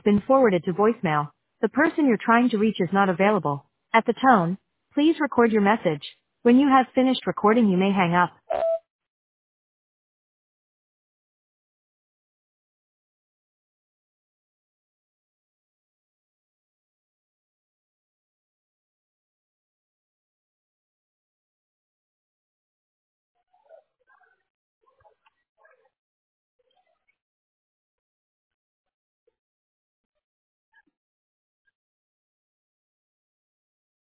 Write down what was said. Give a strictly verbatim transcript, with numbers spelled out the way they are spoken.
been forwarded to voicemail. The person you're trying to reach is not available. At the tone, please record your message. When you have finished recording, you may hang up.